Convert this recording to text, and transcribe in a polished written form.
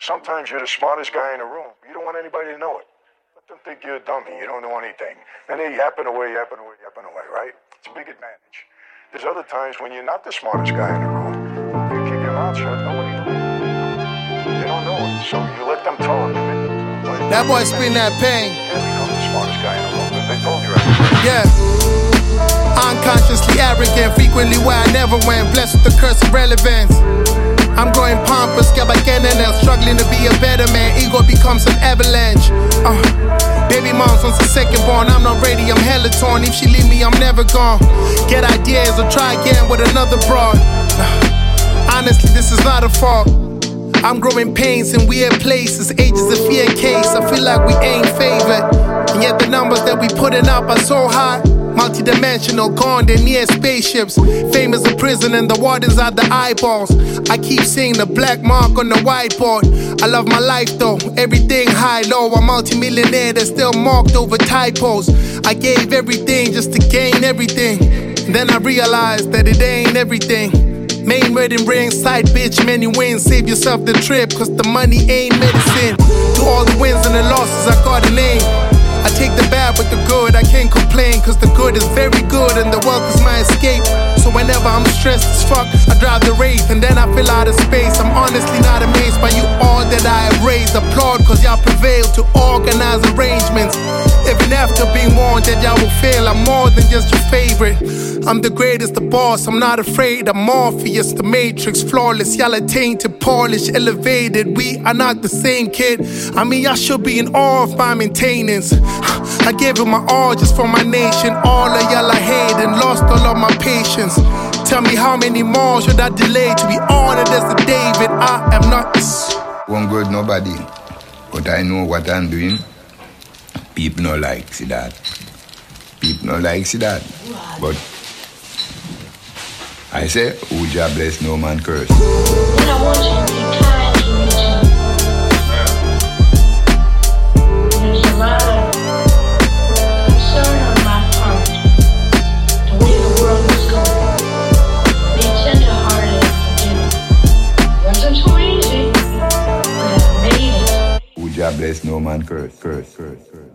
Sometimes you're the smartest guy in the room. You don't want anybody to know it. Let them think you're a dummy. You don't know anything. And they yapping away, right? It's a big advantage. There's other times when you're not the smartest guy in the room. You keep your mouth shut, nobody knows. They don't know it, so you let them talk. That boy spin that pain. You can't become the smartest guy in the room because they told you everything. Yeah. Unconsciously arrogant, frequently where I never went, blessed with the curse of relevance. I'm growing pompous, struggling to be a better man. Ego becomes an avalanche. Baby mom's once the second born. I'm not ready, I'm hella torn. If she leave me, I'm never gone. Get ideas or try again with another broad. Honestly, this is not a fault. I'm growing pains in weird places, ages of fear case. I feel like we ain't favored, and yet the numbers that we putting up are so high. Multi-dimensional, gone, they're near spaceships. Fame is a prison and the wardens are the eyeballs. I keep seeing the black mark on the whiteboard. I love my life though, everything high, low. I'm multi-millionaire that's still marked over typos. I gave everything just to gain everything. And then I realized that it ain't everything. Main wedding ring, side bitch, many wins. Save yourself the trip, cause the money ain't medicine. To all the wins and the losses, I got a name. I take the bad with the good, I can't complain, cause the good is very good and the wealth is my escape. So whenever I'm stressed as fuck, I drive the Wraith and then I feel out of space. I'm honestly not amazed by you all that I have raised. Applaud cause y'all prevailed to organize arrangements. Even after being warned that y'all will fail, I'm more than just your favorite. I'm the greatest, the boss, I'm not afraid. I'm Morpheus, the Matrix, flawless. Y'all are tainted, polished, elevated. We are not the same kid. I mean, y'all should be in awe of my maintenance. I gave it my all just for my nation. All of y'all I hate and lost all of my patience. Tell me how many more should I delay to be honored as the David? I am not this. Won't good nobody, but I know what I'm doing. People no like see that. People no like see that. But I say, who Jah bless, no man curse. And I want you to be kind to me too. There's a lot of concern on my part, the way the world is going. Be tender-hearted and forgiving. Wasn't too easy, but I made it. Who Jah bless, no man curse.